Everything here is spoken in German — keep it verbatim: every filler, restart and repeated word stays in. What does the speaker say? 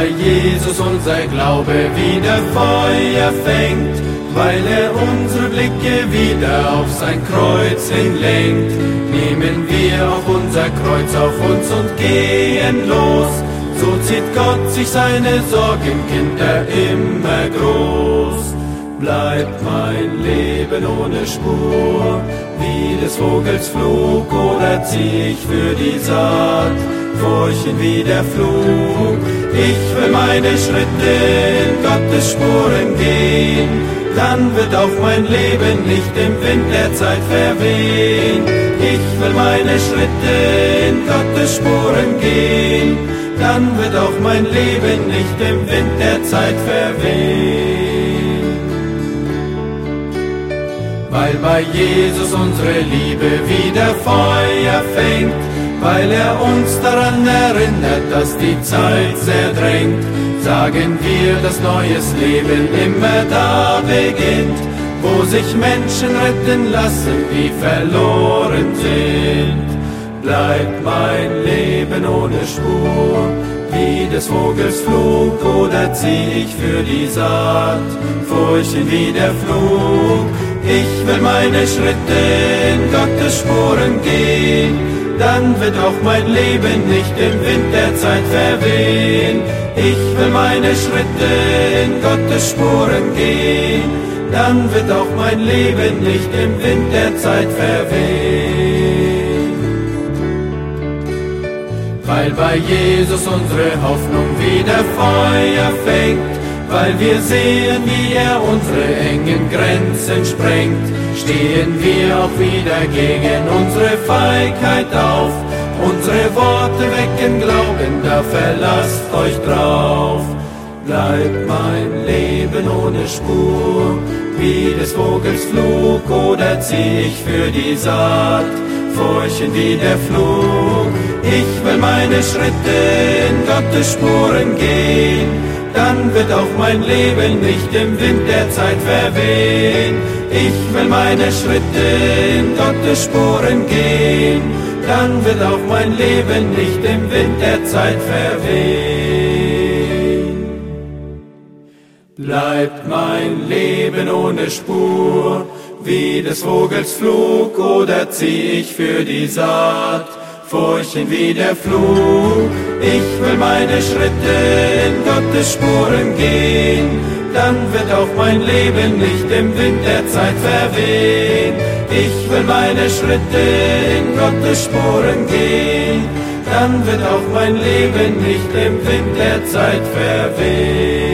bei Jesus unser Glaube wieder Feuer fängt, weil er unsere Blicke wieder auf sein Kreuz hinlenkt. Nehmen wir auch unser Kreuz auf uns und gehen los, so zieht Gott sich seine Sorgenkinder immer groß. Bleibt mein Leben ohne Spur, wie des Vogels Flug, oder zieh ich für die Saat Furchen wie der Flug? Ich will meine Schritte in Gottes Spuren gehen, dann wird auch mein Leben nicht im Wind der Zeit verwehen. Ich will meine Schritte in Gottes Spuren gehen, dann wird auch mein Leben nicht im Wind der Zeit verwehen. Weil bei Jesus unsere Liebe wieder Feuer fängt, weil er uns daran erinnert, dass die Zeit sehr drängt, sagen wir, dass neues Leben immer da beginnt, wo sich Menschen retten lassen, die verloren sind. Bleibt mein Leben ohne Spur, wie des Vogels Flug, oder zieh ich für die Saat Furchen wie der Flug? Ich will meine Schritte in Gottes Spuren gehen, dann wird auch mein Leben nicht im Wind der Zeit verwehen. Ich will meine Schritte in Gottes Spuren gehen, dann wird auch mein Leben nicht im Wind der Zeit verwehen. Weil bei Jesus unsere Hoffnung wieder Feuer fängt, weil wir sehen, wie er unsere engen Grenzen sprengt, stehen wir auch wieder gegen unsere Feigheit auf. Unsere Worte wecken Glauben, da verlasst euch drauf. Bleibt mein Leben ohne Spur, wie des Vogels Flug, oder zieh ich für die Saat Furchen wie der Flug? Ich will meine Schritte in Gottes Spuren gehen, dann wird auch mein Leben nicht im Wind der Zeit verwehen. Ich will meine Schritte in Gottes Spuren gehen, dann wird auch mein Leben nicht im Wind der Zeit verwehen. Bleibt mein Leben ohne Spur, wie des Vogels Flug, oder zieh ich für die Saat Furchen wie der Flug? Ich will meine Schritte in Gottes Spuren gehen, dann wird auch mein Leben nicht im Wind der Zeit verwehen. Ich will meine Schritte in Gottes Spuren gehen, dann wird auch mein Leben nicht im Wind der Zeit verwehen.